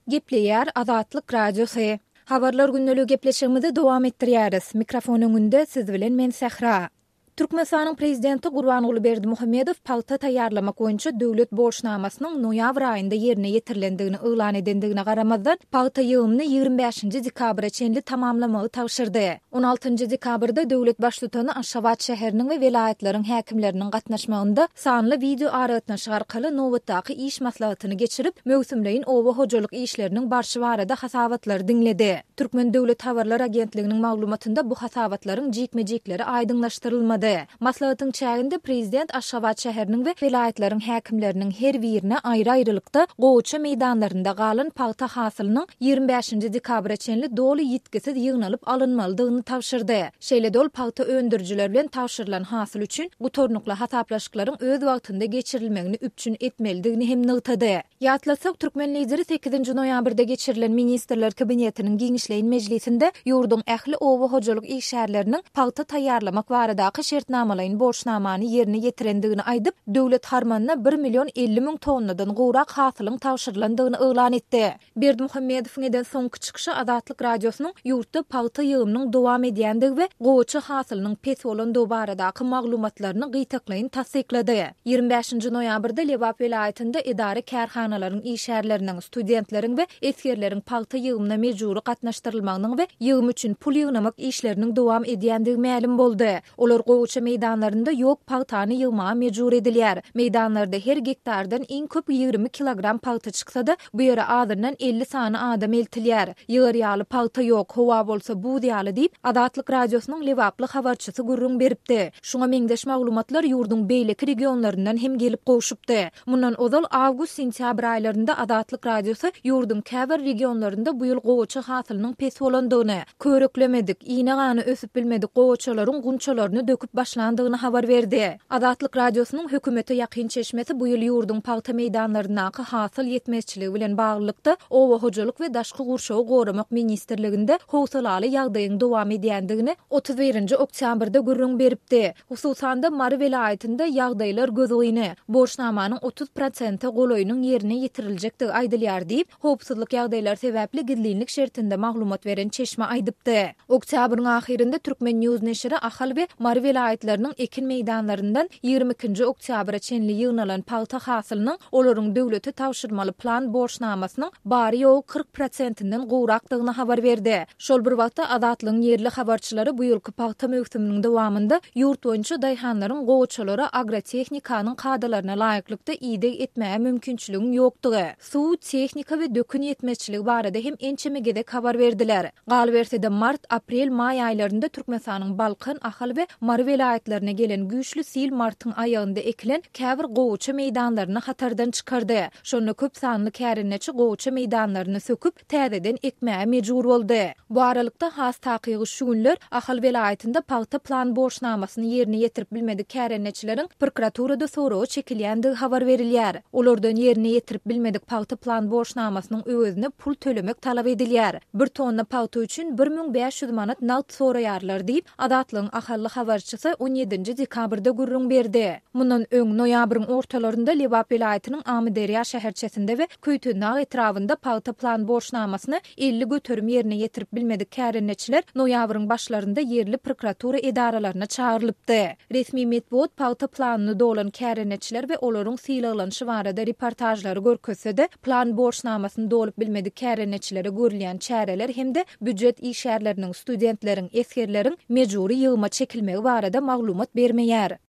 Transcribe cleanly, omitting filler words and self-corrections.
Gepleýär Azatlyk Radiosu. Habarlar günnäli gepleşigimizi dowam etdirýäris. Mikrofon öňünde siz bilen men Sähra. Türkmenistanyň prezidenti Gurbanuly Berdimuhammedow paýta taýýarlamak boýunça döwlet borçnamasynyň noýabr aýynda ýerine ýetirilendигini öýlan edendigine garamazdan paýta ýygymyny 25 dekabra çenli tamamlamagy tapşyrdy. 16 dekabrda döwlet başlygyny Aşgabat şäheriniň we welaýatlaryň häkimleriniň gatnaşmagynda sanly video araýatnaşy arkaly nowatdaky iş maslahatyny geçirip möwsümleýin owa hojalyk işleriniň barşy barada hasabatlary diňledi. Türkmen Döwlet Habarlar Agentliginiň maglumatynda bu hasabatlaryň jikmejikleri aýdyňlaşdyrylmady. Maslahatyň çäginde prezident Aşgabat şäheriniň we welaýatlaryň häkimleriniň her birine aýry-aýrylykda goýça meýdanlarynda galan paýta hasylynyň 25 dekabra çenli doly ýetkisiz ýygnalyp alynmalydygyny tapşyrdy. Şeýle dol paýta öndürjiler bilen tapşyrylan hasyl üçin gutornukla hasaplaşyklaryň öz wagtynda geçirilmegini üpçün etmelidigini hem nygtady. Ýatlasak Türkmen lideri 8 noýabrda geçirilen ministrler kabinetiniň giňişleýin mejlisinde ýurdun ähli owa hojalyk işgärleriniň paýta taýýarlamak baradaky şertnamalaryň borçnamany ýerine ýetirendigini aýdyp, döwlet harmanyna 1 milyon 50 000 tonnadan gowrak hasylyň tapşyrylandygyny öýlan etdi. Berdimuhammedow eden soňky çykyşy Azatlyk Radiosynyň ýurtda paýta ýygymynyň dowam edýändigi we goýça hasylynyň pes bolan baradaky maglumatlaryny gytaklaýyn tasdiklady. 25 noýabrda Lebap welaýatynda idare kärhanalaryň işgärleriniň, studentleriň we esgerleriň paýta ýygymyna mejburi gatnaşdyrylmagynyň we ýygym üçin pul ýygnamak işleriniň dowam edýändigi ma'lum boldy. Olar goýça meýdanlarynda ýok paýtany ýygmaga mejbur edilýär. Meýdanlarda her gektardan iň köp 20 kilogram paýta çyksa-da, bu ýere azyndan 50 sany adam eltilýär. Ýygyrýaly paýta ýok, howa bolsa bu diýaly diýip Azatlyk Radiosynyň Lebaply habarçysy gurrun beripdi. Şuňa meňdeş maglumatlar ýurdun beýleki regionlaryndan hem gelip goşupdy. Mundan ozal awgust-sentýabr aýlarynda Azatlyk Radiosu ýurdun käbir regionlarynda bu ýyl goýça hasylynyň pes bolandygyny, köreklemedik, iňe gany ösüp bilmedik goýçalaryň gunçalaryny döküp başlandygyny habar berdi. Azatlyk Radiosynyň hökümete ýakyn çeşmesi bu ýyl ýurdun paýta meýdanlarynaky hasyl ýetmezçiligi bilen baglykda owa hojalyk we daşky gurşawy goramak ministrliginde howsalaly ýagdaýyň dowam edýändigini 31 oktýabrda gurrun beripdi. Hususan da Mary welaýatynda ýagdaýlar gözüňi borçnamanyň 30% golaýynyň ýerine ýetiriljekdigi aýdylýar diýip, howpsuzlyk ýagdaýlar sebäpli gizlinlik şertinde maglumat beren çeşme aýdypdy. Oktýabryň ahirinde Türkmen News neşri ahal we Mary welaýatlarynyň ekin meýdanlaryndan 22 oktýabra çenli ýygnalan paýta hasylynyň olaryň döwlete tapşyrmaly plan borçnamasynyň bary ýok 40%-den gowrakdygyny habar berdi. Şol bir wagtda Azatlygyň ýerli habarçylary bu ýylky paýta mewsüminiň dowamında ýurt boýunça daýhanlaryň goýçalary agrotehnikanyň kadalaryna laýyklykda ýygyk etmäge mümkinçiligi ýokdugy, suw, tehnika we dökün ýetmezçiligi barada hem ençemegede habar berdiler. Galbersede mart, aprel, may aýlarynda Türkmenistanyň Balkan, Ahal we Mary welaýatlaryna gelen güýçlü sil martyň aýagynda ekilen käbir goýça meýdanlaryny hatardan çykardy. Şonu köp sanly kärinneçi goýça meýdanlaryny söküp täzeden ekmäge mejbur boldy. Bu aralykda has takygy şu günler Ahal welaýatynda paýta plan borçnamasyny ýerine ýetirip bilmedik kärinneçileriň prokuraturada soragy çekilýändigi habar berilýär. Olardan ýerine ýetirip bilmedik paýta plan borçnamasynyň özüne pul tölemek talap edilýär. Bir tonna paýta üçin 1500 manat nagd soraýarlar diýip Azatlygyň ahally habarçysy 17 dekabrda gurrun berdi. Mundan öň noýabryň ortalarynda Lebap welaýatynyň Amyderiýa şäherçesinde we Köýtünag etrafynda paýta plan borçnamasyny 50 götürüm ýerine ýetirip bilmedik kärinneçiler noýabryň başlarynda ýerli prokuratura edaralaryna çağırlypdy. Resmi medeniýet paýta planyny dolan kärinneçiler we olaryň sylaglanyşy barada reportajlary görkezse-de plan borçnamasyny dolup bilmedik kärinneçilere görülýän çäreler hemde büdjet işgärleriniň, studentleriň, esgerleriň mejburi ýygyma çekilmegi barada maglumat bermeýär.